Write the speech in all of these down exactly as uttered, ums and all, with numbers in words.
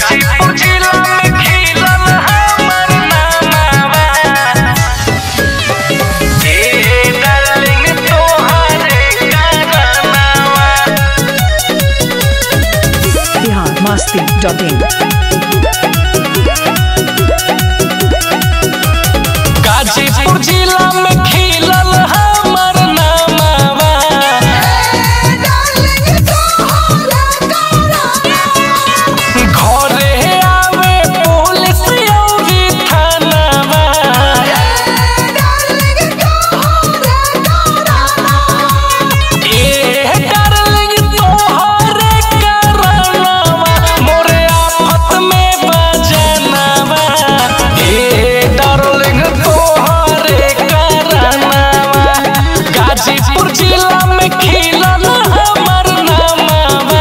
गाजीपुर जिला में खिलल हमर नामवा ए डार्लिंग तोहरे कारनावा। Bihar Masti dot in. गाजीपुर जिला में खिलल हमर नामवा घरे आवे पुलिस औरी थानावा ए डार्लिंग तोहरे कारनावा मोरे आफत में बजनावा ए डार्लिंग तोहरे कारनावा। गाजीपुर जिला में खिलल हमर नामवा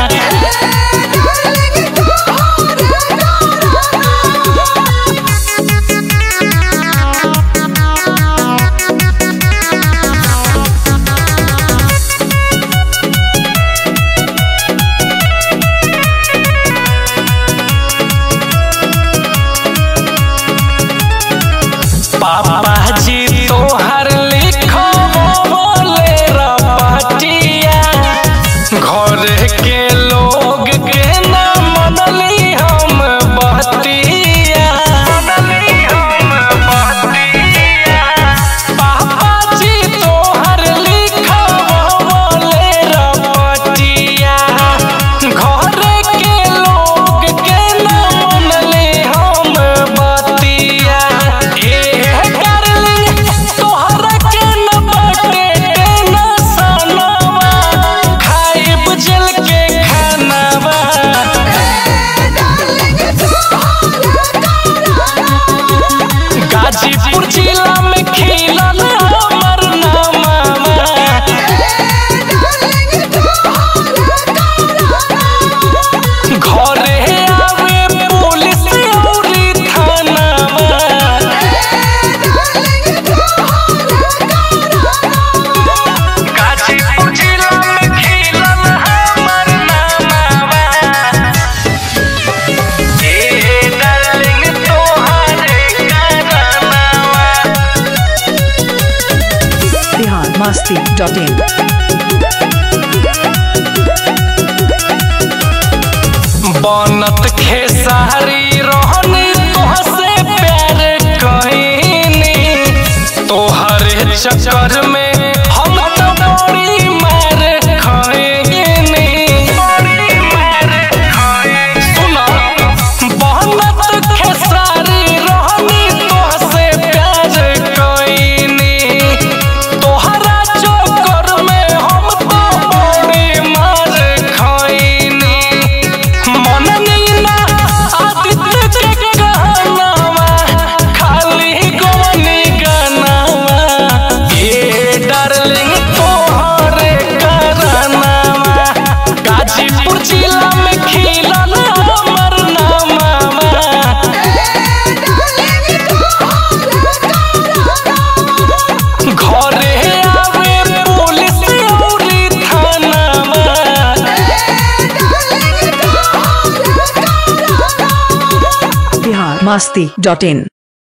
पापा जी तोहर लिखो बोले रपटिया घर के लोग के ना मनली हम बतिया मनली हम बतिया। पापा जी तोहर लिखो बोले रपटिया घर के लोग के ना मनली हम बतिया। ए डार्लिंग तोहरा के न बाटे टेंशनवा खाइब जेल के खानावा। गाजीपुर जिला में खिलल हमर नामवा घरे आवे पुलिस औरी थानावा गाजीपुर जिला में खिलल हमर नामवा ए डार्लिंग तोहरे कारनावा। बिहार मस्ती डॉट इन। बनत खेसारी रहनी तोहसे प्यार कहीनी तोहरे चक्कर में हम तो बड़ी मार खईनी बड़ी मार खईनी। सुना बनत खेसारी रहनी तोहसे प्यार कहीनी तोहरा चक्कर में हम तो बड़ी मार खईनी। मननी ना आदित्य के कहनावा खाली गवनी गानावा ए डार्लिंग तोहरे कारनावा। गाजीपुर जिला में खिलल हमर नामवा घरे आवे पुलिस औरी थानावा बिहार मस्ती डॉट इन।